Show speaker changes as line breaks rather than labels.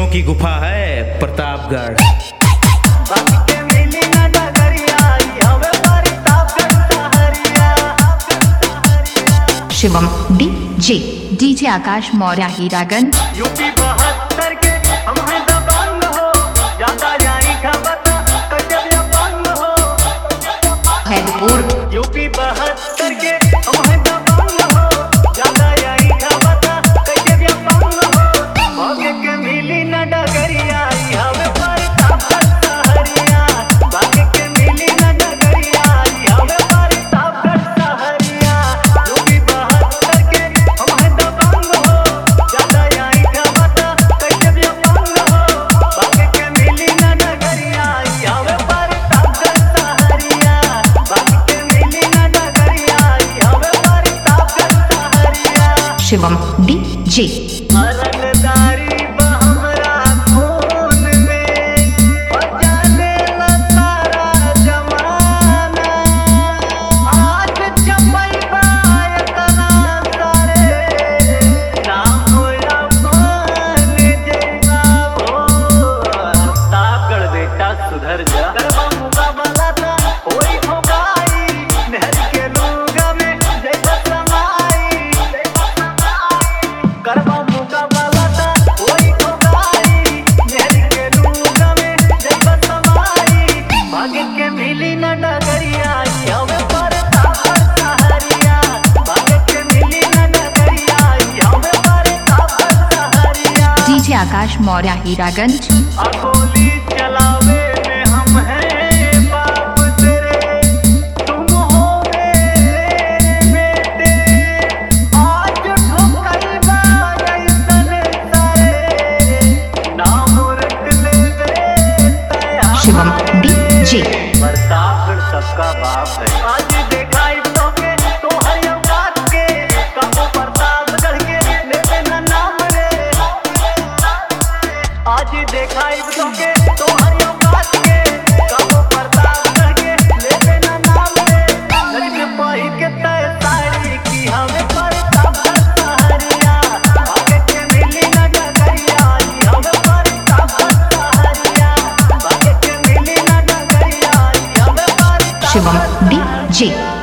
शेरों की गुफा है प्रतापगढ़।
शिवम डीजे आकाश मौर्य हीरागंज।
यूपी 72 के हम हैं दबंग हो, जाता जाई खबर कजब या बंग हो।
हैदपुर
यूपी 72 के हम हैं दबंग हो, जाता जाई खबर कजब या बंग हो। भाग्य के मिली न डगरिया हमें प्रतापगढ़ सहरिया। भाग्य के मिली न डगरिया हमें प्रतापगढ़ सहरिया। यूपी 72 के हम हैं दबंग हो, जाता जाई खबर कजब या बंग हो। भाग्य के मिली न डगरिया हमें प्रतापगढ़ सहरिया। भाग्य के मिली न डगरिया हमें प्रतापगढ़ सहरिया।
शिवम डीजे
अरनदारी हमरा खून में जाने ला सारा जमाना। आज चमई बायतना सारे नाम होया मान जैसा हो। प्रतापगढ़ बेटा सुधर जा। करवा मुकाबला था होई ठोकाई, नहर के लूगा में जैसा समाई। करवा मुकाबला था होई ठोकाई, नहर के लूगा में जैसा समाई। भाग्य के मिली न डगरिया हमें प्रतापगढ़ सहरिया। भाग्य के मिली न डगरिया हमें प्रतापगढ़ सहरिया।
डीजे आकाश मौर्य हीरागंज।
अकोली चलावे में हम हैं बाप तेरे, तुम हो मेरे बेटे। आज ठोकई बारैसन सारे, नाम रख ले तैयार।
शिवम डीजे
प्रतापगढ़ सबका बाप है। आज देखाई तोके तो हर बात के, कबो प्रतापगढ़ के लेते न नाम रे। आज देखाई तोके तो हर बात के, कबो प्रतापगढ़ के लेते न नाम रे। लड़के पाही के तय साड़ी की हमें प्रतापगढ़ सहरिया। आगे के मिली न डगरिया हमें प्रतापगढ़ सहरिया। आगे के मिली न डगरिया हमें प्रतापगढ़
शिवम डीजे